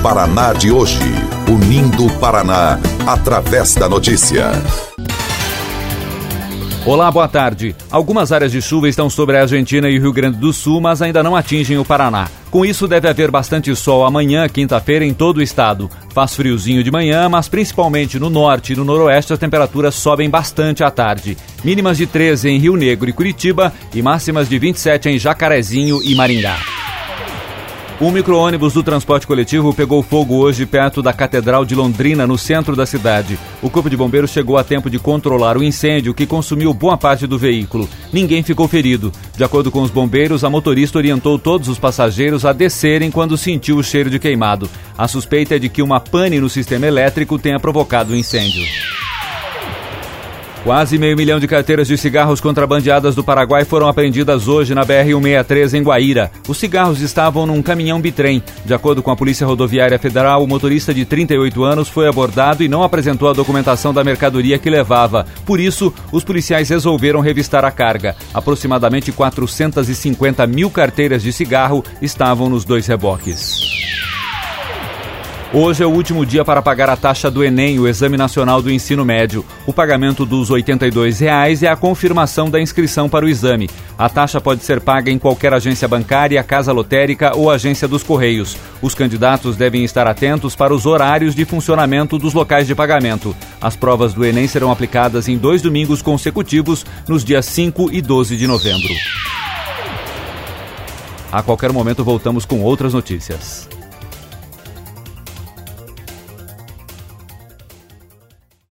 Paraná de hoje. Unindo o Paraná através da notícia. Olá, boa tarde. Algumas áreas de chuva estão sobre a Argentina e o Rio Grande do Sul, mas ainda não atingem o Paraná. Com isso, deve haver bastante sol amanhã, quinta-feira, em todo o estado. Faz friozinho de manhã, mas principalmente no norte e no noroeste as temperaturas sobem bastante à tarde. Mínimas de 13 em Rio Negro e Curitiba e máximas de 27 em Jacarezinho e Maringá. Um micro-ônibus do transporte coletivo pegou fogo hoje perto da Catedral de Londrina, no centro da cidade. O Corpo de Bombeiros chegou a tempo de controlar o incêndio, que consumiu boa parte do veículo. Ninguém ficou ferido. De acordo com os bombeiros, a motorista orientou todos os passageiros a descerem quando sentiu o cheiro de queimado. A suspeita é de que uma pane no sistema elétrico tenha provocado o incêndio. Quase 500 mil de carteiras de cigarros contrabandeadas do Paraguai foram apreendidas hoje na BR-163 em Guaíra. Os cigarros estavam num caminhão bitrem. De acordo com a Polícia Rodoviária Federal, o motorista de 38 anos foi abordado e não apresentou a documentação da mercadoria que levava. Por isso, os policiais resolveram revistar a carga. Aproximadamente 450 mil carteiras de cigarro estavam nos dois reboques. Hoje é o último dia para pagar a taxa do Enem, o Exame Nacional do Ensino Médio. O pagamento dos R$ 82,00 é a confirmação da inscrição para o exame. A taxa pode ser paga em qualquer agência bancária, casa lotérica ou agência dos Correios. Os candidatos devem estar atentos para os horários de funcionamento dos locais de pagamento. As provas do Enem serão aplicadas em 2 domingos consecutivos, nos dias 5 e 12 de novembro. A qualquer momento voltamos com outras notícias.